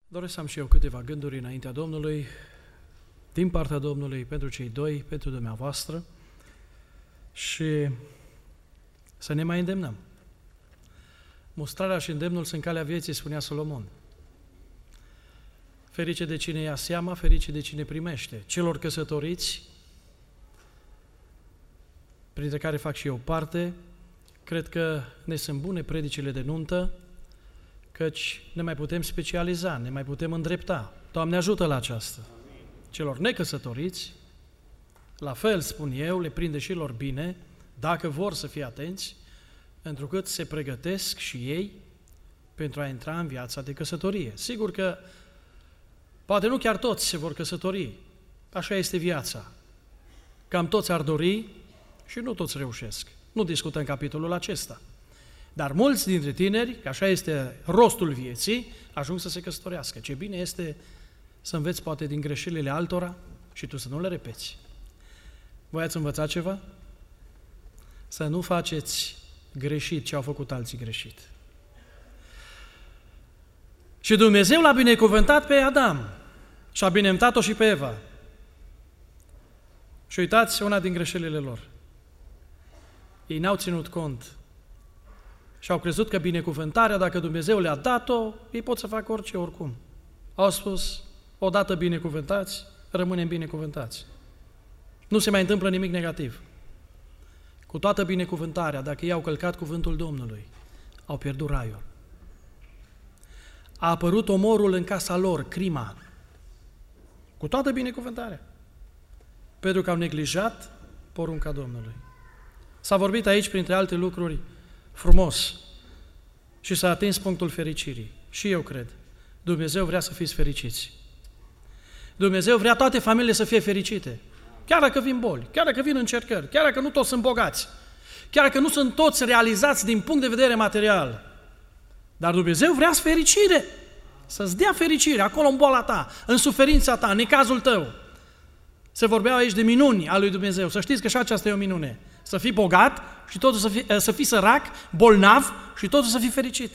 Doresc să am și eu câteva gânduri înaintea Domnului, din partea Domnului, pentru cei doi, pentru dumneavoastră și să ne mai îndemnăm. Mustrarea și îndemnul sunt calea vieții, spunea Solomon. Ferice de cine ia seama, ferice de cine primește. Celor căsătoriți, printre care fac și eu parte, cred că ne sunt bune predicile de nuntă, căci ne mai putem specializa, ne mai putem îndrepta. Doamne ajută la aceasta. Celor necăsătoriți, la fel spun eu, le prinde și lor bine, dacă vor să fie atenți, întrucât se pregătesc și ei pentru a intra în viața de căsătorie. Sigur că poate nu chiar toți se vor căsători, așa este viața. Cam toți ar dori și nu toți reușesc. Nu discutăm capitolul acesta. Dar mulți dintre tineri, că așa este rostul vieții, ajung să se căsătorească. Ce bine este să înveți poate din greșelile altora și tu să nu le repeți. Voi ați învățat ceva? Să nu faceți greșit ce au făcut alții greșit. Și Dumnezeu l-a binecuvântat pe Adam și a binecuvântat-o și pe Eva. Și uitați una din greșelile lor. Ei n-au ținut cont și au crezut că binecuvântarea, dacă Dumnezeu le-a dat-o, ei pot să facă orice, oricum. Au spus, odată binecuvântați, rămânem binecuvântați. Nu se mai întâmplă nimic negativ. Cu toată binecuvântarea, dacă ei au călcat cuvântul Domnului, au pierdut raiul. A apărut omorul în casa lor, crima, cu toată binecuvântarea, pentru că au neglijat porunca Domnului. S-a vorbit aici, printre alte lucruri, frumos și s-a atins punctul fericirii. Și eu cred, Dumnezeu vrea să fiți fericiți. Dumnezeu vrea toate familiile să fie fericite. Chiar dacă vin boli, chiar dacă vin încercări, chiar dacă nu toți sunt bogați, chiar dacă nu sunt toți realizați din punct de vedere material. Dar Dumnezeu vrea fericire, să-ți dea fericire acolo în boala ta, în suferința ta, în necazul tău. Se vorbeau aici de minuni a lui Dumnezeu. Să știți că și aceasta e o minune. Să fii bogat și totul să fii sărac, bolnav și totul să fii fericit.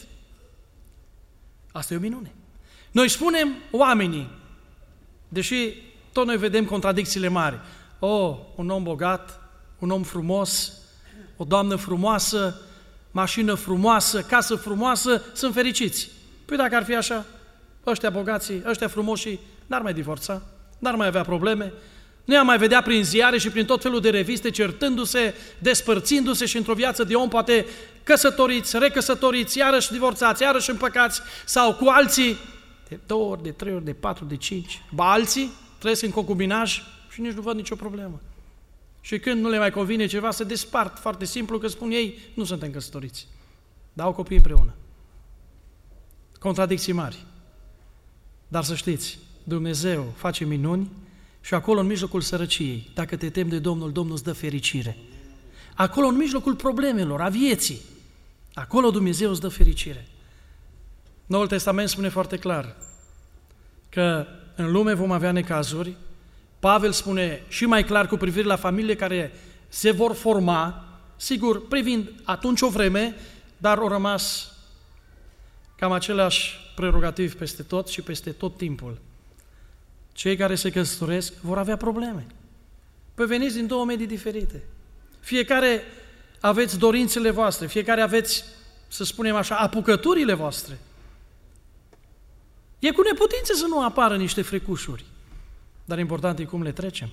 Asta e o minune. Noi spunem oamenii, deși tot noi vedem contradicțiile mari. Un om bogat, un om frumos, o doamnă frumoasă, mașină frumoasă, casă frumoasă, sunt fericiți. Păi dacă ar fi așa, ăștia bogații, ăștia frumoși, n-ar mai divorța, n-ar mai avea probleme, nu am mai vedea prin ziare și prin tot felul de reviste certându-se, despărțindu-se și într-o viață de om poate căsătoriți, recăsătoriți, iarăși divorțați, iarăși împăcați sau cu alții de 2 ori, de 3 ori, de 4, de 5. Ba alții trăiesc în concubinaj și nici nu văd nicio problemă. Și când nu le mai convine ceva, se despart foarte simplu, că spun ei, nu suntem căsătoriți. Dar au copii împreună. Contradicții mari. Dar să știți, Dumnezeu face minuni și acolo în mijlocul sărăciei, dacă te temi de Domnul, Domnul îți dă fericire. Acolo în mijlocul problemelor, a vieții, acolo Dumnezeu îți dă fericire. Noul Testament spune foarte clar că în lume vom avea necazuri. Pavel spune și mai clar cu privire la familiile care se vor forma, sigur, privind atunci o vreme, dar au rămas cam același prerogativ peste tot și peste tot timpul. Cei care se căsătoresc vor avea probleme. Păi veniți din 2 medii diferite. Fiecare aveți dorințele voastre, fiecare aveți, să spunem așa, apucăturile voastre. E cu neputință să nu apară niște frecușuri, dar important e cum le trecem.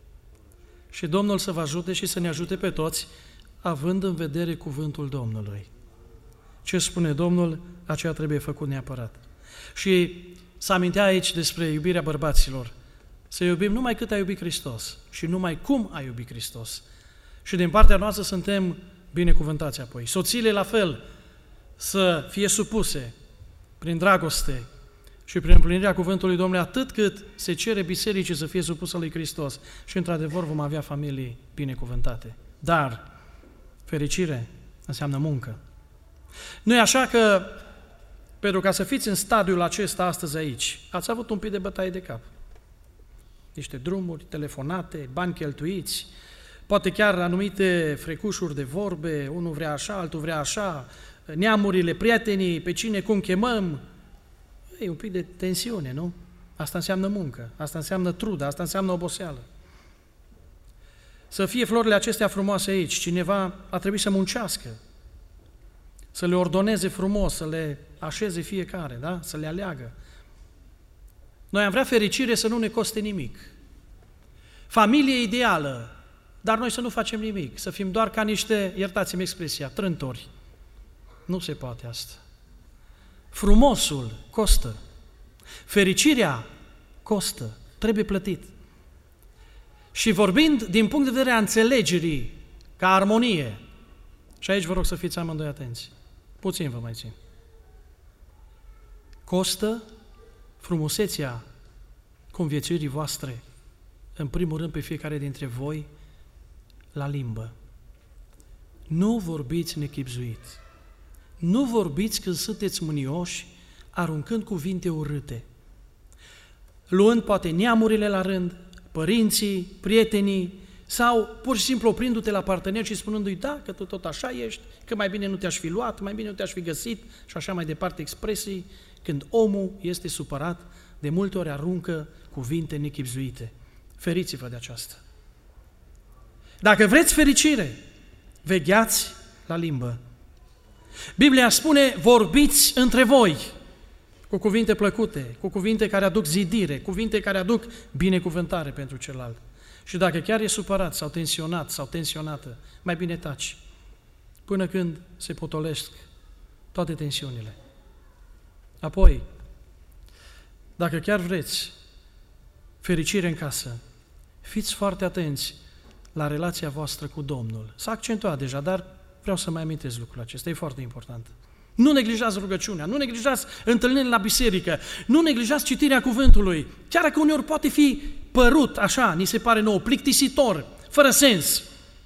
Și Domnul să vă ajute și să ne ajute pe toți, având în vedere cuvântul Domnului. Ce spune Domnul, aceea trebuie făcut neapărat. Și să amintea aici despre iubirea bărbaților. Să iubim numai cât a iubit Hristos și numai cum a iubit Hristos. Și din partea noastră suntem binecuvântați apoi. Soțiile la fel, să fie supuse prin dragoste și prin împlinirea cuvântului Domnului, atât cât se cere bisericii să fie supusă lui Hristos. Și într-adevăr vom avea familii binecuvântate. Dar fericire înseamnă muncă. Nu e așa că pentru ca să fiți în stadiul acesta astăzi aici, ați avut un pic de bătaie de cap. Niște drumuri, telefonate, bani cheltuiți, poate chiar anumite frecușuri de vorbe, unul vrea așa, altul vrea așa, neamurile, prietenii, pe cine cum chemăm. e un pic de tensiune, nu? Asta înseamnă muncă, asta înseamnă trudă, asta înseamnă oboseală. Să fie florile acestea frumoase aici, cineva a trebuit să muncească, să le ordoneze frumos, să le așeze fiecare, da? Să le aleagă. Noi am vrea fericire să nu ne coste nimic. Familie ideală, dar noi să nu facem nimic, să fim doar ca niște, iertați-mi expresia, trântori. Nu se poate asta. Frumosul costă. Fericirea costă, trebuie plătit. Și vorbind din punct de vedere a înțelegerii, ca armonie, și aici vă rog să fiți amândoi atenți, puțin vă mai țin. Costă frumusețea conviețuirii voastre, în primul rând pe fiecare dintre voi, la limbă. Nu vorbiți nechibzuit. Nu vorbiți când sunteți mânioși, aruncând cuvinte urâte, luând poate neamurile la rând, părinții, prietenii, sau pur și simplu oprindu-te la partener și spunându-i, da, că tu tot așa ești, că mai bine nu te-aș fi luat, mai bine nu te-aș fi găsit și așa mai departe expresii, când omul este supărat, de multe ori aruncă cuvinte nechibzuite. Feriți-vă de aceasta. Dacă vreți fericire, vegheați la limbă. Biblia spune, vorbiți între voi cu cuvinte plăcute, cu cuvinte care aduc zidire, cuvinte care aduc binecuvântare pentru celălalt. Și dacă chiar e supărat sau tensionat sau tensionată, mai bine taci, până când se potolesc toate tensiunile. Apoi, dacă chiar vreți fericire în casă, fiți foarte atenți la relația voastră cu Domnul. S-a accentuat deja, dar vreau să mai amintesc lucrul acesta, e foarte important. Nu neglijați rugăciunea, nu neglijați întâlnirile la biserică, nu neglijați citirea cuvântului, chiar dacă uneori poate fi părut așa, ni se pare nou, plictisitor, fără sens.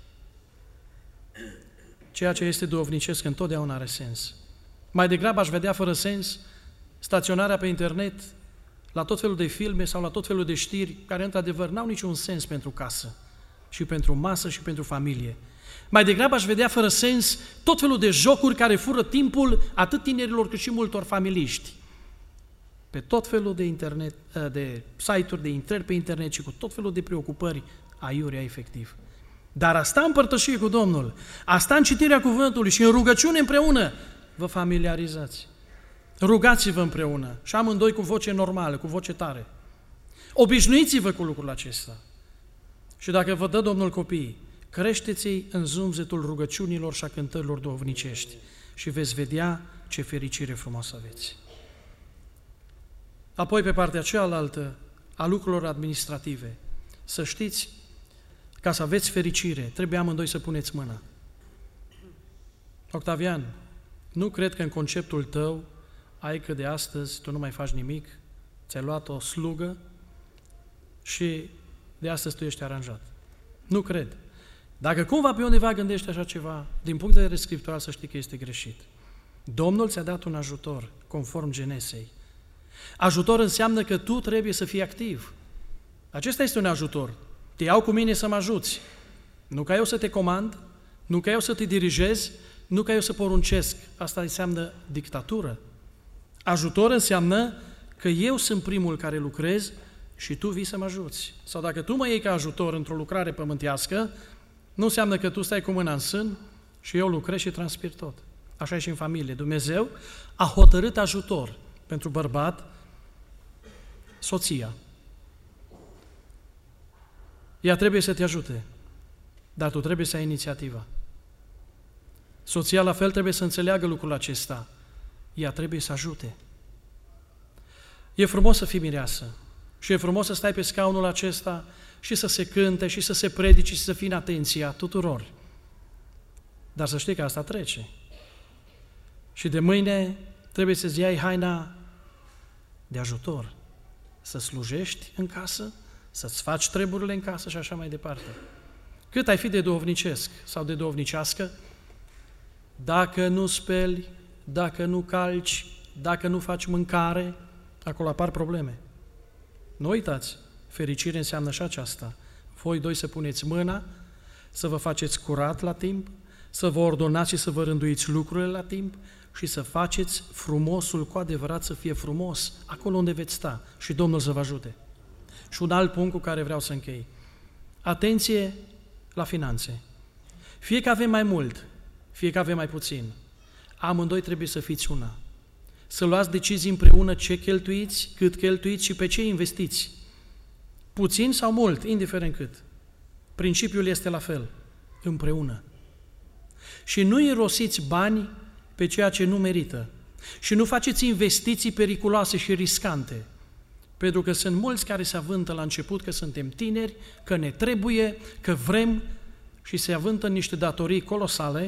Ceea ce este duhovnicesc întotdeauna are sens. Mai degrabă aș vedea fără sens staționarea pe internet la tot felul de filme sau la tot felul de știri care într-adevăr n-au niciun sens pentru casă și pentru masă și pentru familie. Mai degrabă aș vedea fără sens tot felul de jocuri care fură timpul atât tinerilor cât și multor familiști. Pe tot felul de internet, de site-uri, de intrări pe internet și cu tot felul de preocupări aiurea efectiv. Dar a sta în părtășie cu Domnul, a sta în citirea cuvântului și în rugăciune împreună, vă familiarizați. Rugați-vă împreună și amândoi cu voce normală, cu voce tare. Obișnuiți-vă cu lucrul acesta. Și dacă vă dă Domnul copiii, creșteți-i în zumzetul rugăciunilor și a cântărilor duhovnicești și veți vedea ce fericire frumoasă aveți. Apoi, pe partea cealaltă a lucrurilor administrative, să știți, ca să aveți fericire, trebuie amândoi să puneți mâna. Octavian, nu cred că în conceptul tău ai că de astăzi tu nu mai faci nimic, ți-ai luat o slugă și de astăzi tu ești aranjat. Nu cred. Dacă cumva pe undeva gândești așa ceva, din punct de vedere scriptural să știi că este greșit. Domnul ți-a dat un ajutor, conform Genesei. Ajutor înseamnă că tu trebuie să fii activ. Acesta este un ajutor. Te iau cu mine să mă ajuți. Nu ca eu să te comand, nu ca eu să te dirigez, nu ca eu să poruncesc. Asta înseamnă dictatură. Ajutor înseamnă că eu sunt primul care lucrez și tu vii să mă ajuți. Sau dacă tu mă iei ca ajutor într-o lucrare pământească, nu înseamnă că tu stai cu mâna în sân și eu lucrez și transpir tot. Așa e și în familie. Dumnezeu a hotărât ajutor pentru bărbat, soția. Ea trebuie să te ajute, dar tu trebuie să ai inițiativa. Soția la fel trebuie să înțeleagă lucrul acesta. Ea trebuie să ajute. E frumos să fii mireasă și e frumos să stai pe scaunul acesta și să se cânte și să se predice și să fii în atenția tuturor. Dar să știi că asta trece. Și de mâine trebuie să-ți iei haina de ajutor, să slujești în casă, să-ți faci treburile în casă și așa mai departe. Cât ai fi de duhovnicesc sau de duhovnicească, dacă nu speli, dacă nu calci, dacă nu faci mâncare, acolo apar probleme. Nu uitați, fericire înseamnă și aceasta. Voi doi să puneți mâna, să vă faceți curat la timp, să vă ordonați și să vă rânduiți lucrurile la timp, și să faceți frumosul cu adevărat să fie frumos acolo unde veți sta și Domnul să vă ajute. Și un alt punct cu care vreau să închei. Atenție la finanțe. Fie că avem mai mult, fie că avem mai puțin, amândoi trebuie să fiți una. Să luați decizii împreună ce cheltuiți, cât cheltuiți și pe ce investiți. Puțin sau mult, indiferent cât. Principiul este la fel, împreună. Și nu irosiți bani pe ceea ce nu merită. Și nu faceți investiții periculoase și riscante. Pentru că sunt mulți care se avântă la început că suntem tineri, că ne trebuie, că vrem și se avântă în niște datorii colosale,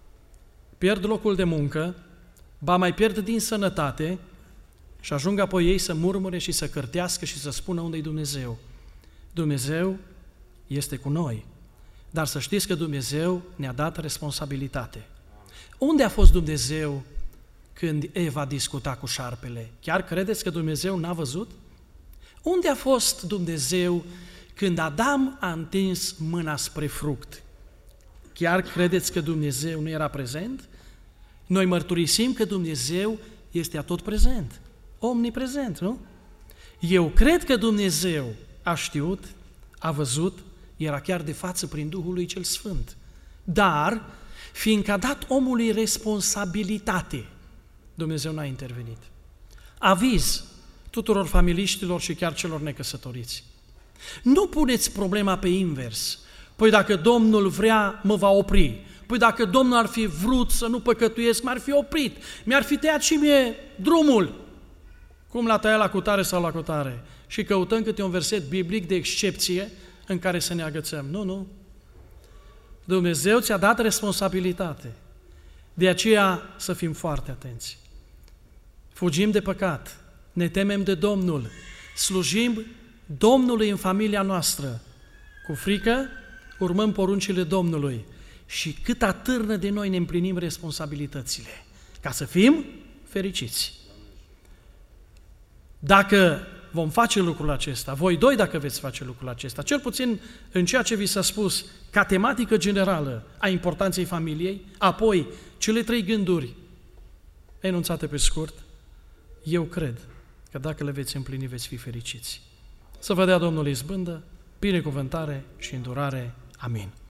pierd locul de muncă, ba mai pierd din sănătate și ajung apoi ei să murmure și să cârtească și să spună unde-i Dumnezeu. Dumnezeu este cu noi, dar să știți că Dumnezeu ne-a dat responsabilitate. Unde a fost Dumnezeu când Eva discuta cu șarpele? Chiar credeți că Dumnezeu n-a văzut? Unde a fost Dumnezeu când Adam a întins mâna spre fruct? Chiar credeți că Dumnezeu nu era prezent? Noi mărturisim că Dumnezeu este atot prezent, omniprezent, nu? Eu cred că Dumnezeu a știut, a văzut, era chiar de față prin Duhul lui cel Sfânt. Dar, fiindcă a dat omului responsabilitate, Dumnezeu n-a intervenit. Aviz tuturor familiștilor și chiar celor necăsătoriți. Nu puneți problema pe invers. Păi dacă Domnul vrea, mă va opri. Păi dacă Domnul ar fi vrut să nu păcătuiesc, m-ar fi oprit. Mi-ar fi tăiat și mie drumul. Cum l-a tăiat la cutare sau la cutare. Și căutăm câte un verset biblic de excepție în care să ne agățăm. Nu. Dumnezeu ți-a dat responsabilitate. De aceea să fim foarte atenți. Fugim de păcat, ne temem de Domnul, slujim Domnului în familia noastră. Cu frică urmăm poruncile Domnului și cât atârnă de noi ne împlinim responsabilitățile, ca să fim fericiți. Dacă vom face lucrul acesta, voi doi dacă veți face lucrul acesta, cel puțin în ceea ce vi s-a spus, ca tematică generală a importanței familiei, apoi cele 3 gânduri enunțate pe scurt, eu cred că dacă le veți împlini, veți fi fericiți. Să vă dea Domnul izbândă, binecuvântare și îndurare. Amin.